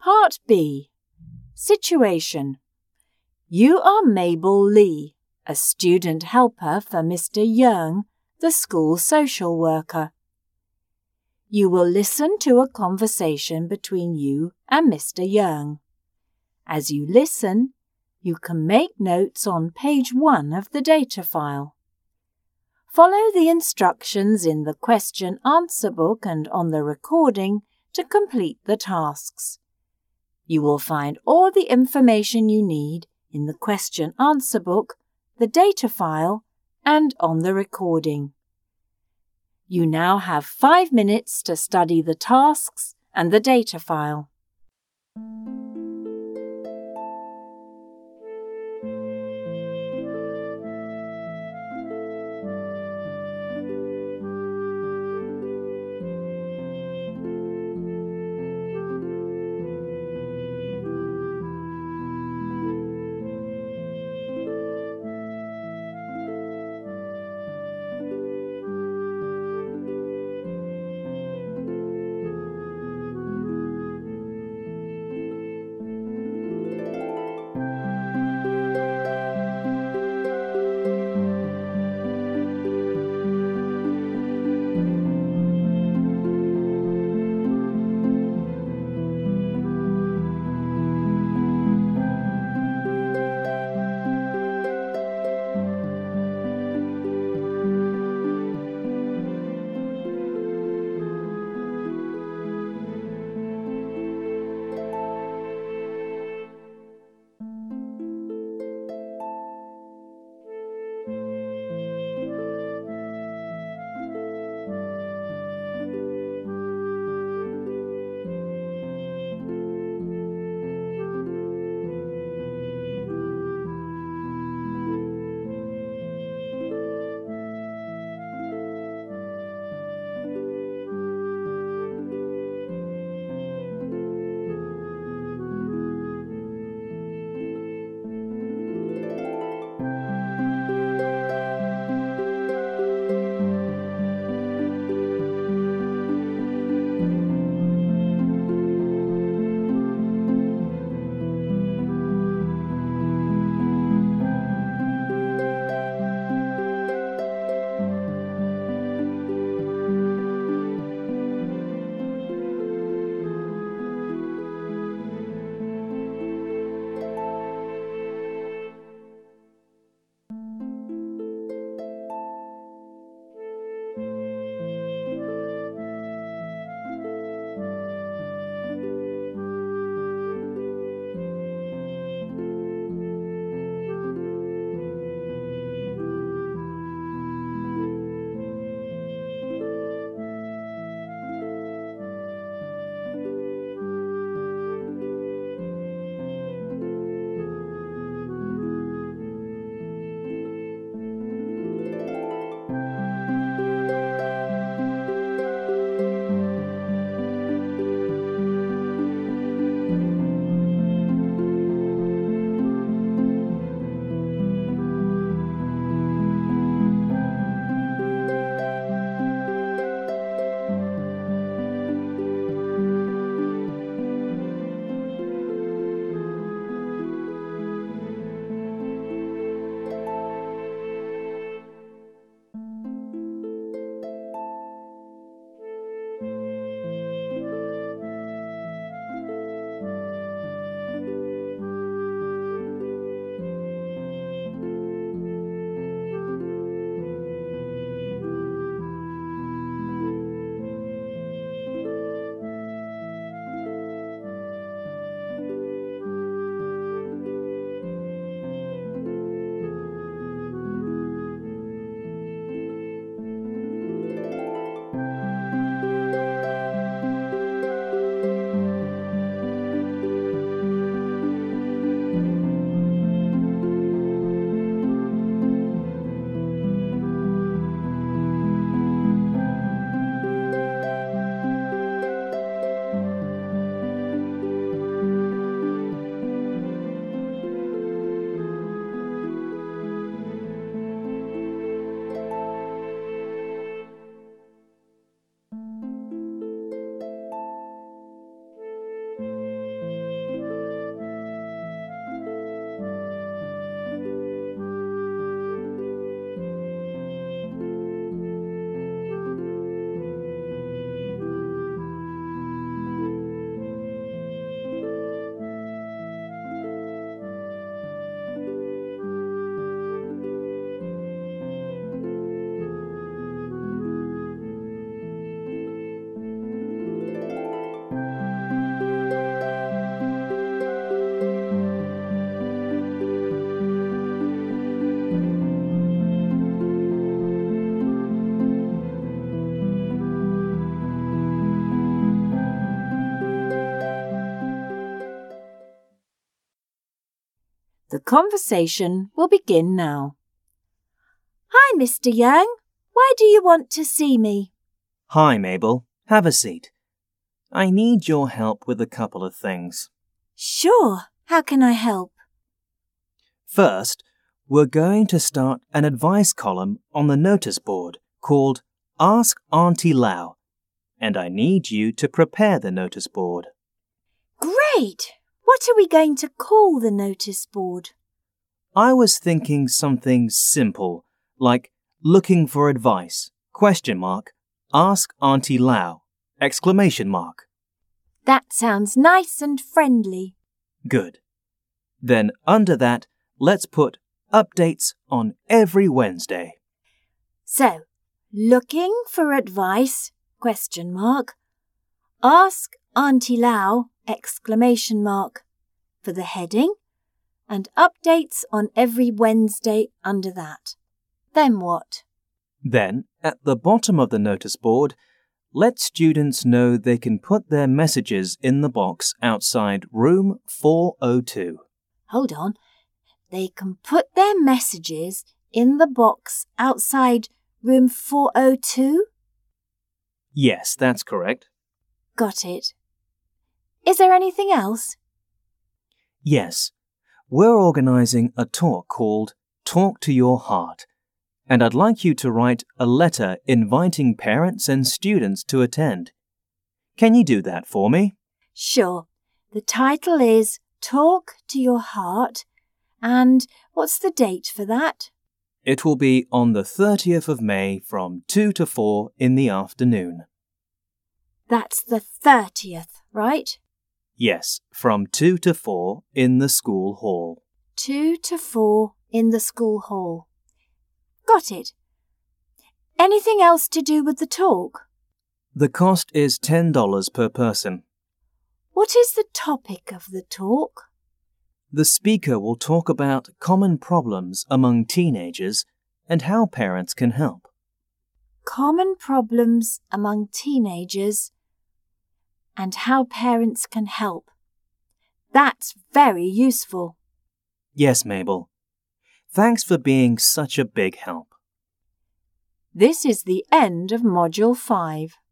Part B. Situation. You are Mabel Lee, a student helper for Mr. Young, the school social worker. You will listen to a conversation between you and Mr. Young. As you listen, you can make notes on page 1 of the data file. Follow the instructions in the question-answer book and on the recording to complete the tasks. You will find all the information you need in the question-answer book, the data file, and on the recording. You now have 5 minutes to study the tasks and the data file. The conversation will begin now. Hi, Mr. Young. Why do you want to see me? Hi, Mabel. Have a seat. I need your help with a couple of things. Sure. How can I help? First, we're going to start an advice column on the notice board called Ask Auntie Lau, and I need you to prepare the notice board. Great! What are we going to call the notice board? I was thinking something simple, like looking for advice, ? Ask Auntie Lau, ! That sounds nice and friendly. Good. Then under that, let's put updates on every Wednesday. So, looking for advice, ? Ask Auntie Lau, ! for the heading, and updates on every Wednesday under that. Then what? Then, at the bottom of the notice board, let students know they can put their messages in the box outside room 402. Hold on. They can put their messages in the box outside room 402? Yes, that's correct. Got it. Is there anything else? Yes. We're organizing a talk called Talk to Your Heart, and I'd like you to write a letter inviting parents and students to attend. Can you do that for me? Sure. The title is Talk to Your Heart, and what's the date for that? It will be on the 30th of May from 2 to 4 in the afternoon. That's the 30th, right? Yes, from 2 to 4 in the school hall. 2 to 4 in the school hall. Got it. Anything else to do with the talk? The cost is $10 per person. What is the topic of the talk? The speaker will talk about common problems among teenagers and how parents can help. Common problems among teenagers and how parents can help. That's very useful. Yes, Mabel. Thanks for being such a big help. This is the end of Module 5.